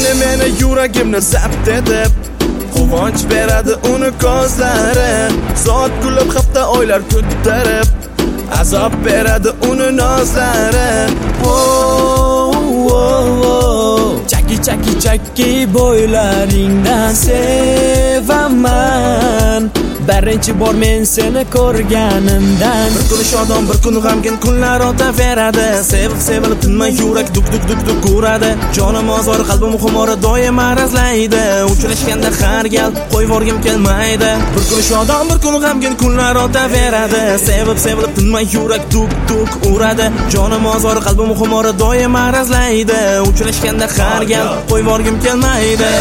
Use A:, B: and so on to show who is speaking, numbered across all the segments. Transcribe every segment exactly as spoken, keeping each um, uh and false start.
A: Mayli meni yuragimni zabt etib, quvonch beradi uni ko'zlari. Soat kulib hafta oylar ko'tarib, azob beradi uni nozlari. Oh, oh, oh. Chaki chaki chaki bo'ylaringdan sevaman. Birinchi bor men seni ko'rganimdan. Bir kun shodon, bir kun g'amgin kunlar o'taveradi. Sevib sevilib tinmay yurak duk duk duk duk uradi. Jonim ozor, qalbim xumori doim arazlaydi. Uchrashganda har gal qo'yvorgim kelmaydi. Bir kun shodon, bir kun g'amgin kunlar o'taveradi. Sevib sevilib tinmay yurak duk duk uradi. Jonim ozor, qalbim xumori doim arazlaydi. Uchrashganda har gal qo'yvorgim kelmaydi.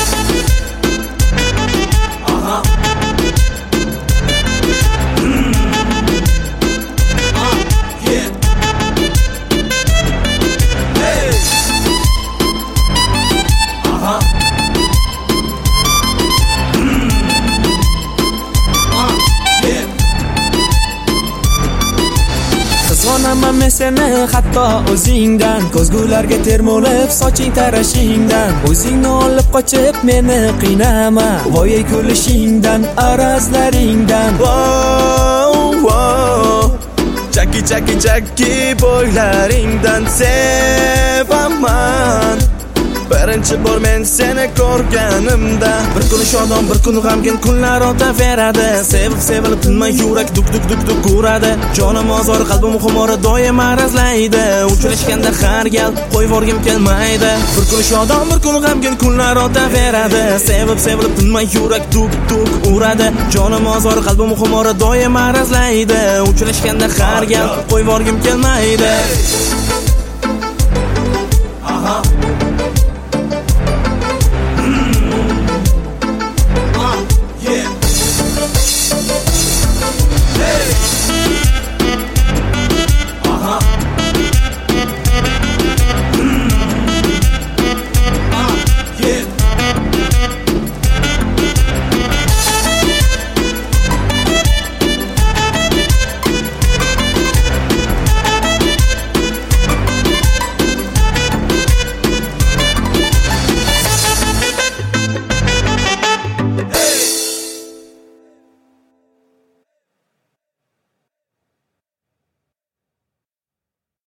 A: Qizonaman men seni hatto o'zingdan, ko'zgularga termolib soching tarashingdan. O'zingni olib qochib meni qiynama, voy kulishingdan, arazlaringdan. Wow, wow. Chaki chaki chaki bo'ylaringdan sevaman. Birinchi bor men seni ko'rganimda. Bir kun shodon, bir kun g'amgin kunlar o'taveradi. Sevib sevilib tinmay yurak duk duk duk duk uradi. Jonim ozor, qalbim xumori doim arazlaydi. Uchrashganda har gal qo'yvorgim kelmaydi. Bir kun shodon, bir kun g'amgin kunlar o'taveradi. Sevib sevilib tinmay yurak duk duk uradi. Jonim ozor, qalbim xumori doim arazlaydi. Uchrashganda har gal qo'yvorgim kelmaydi.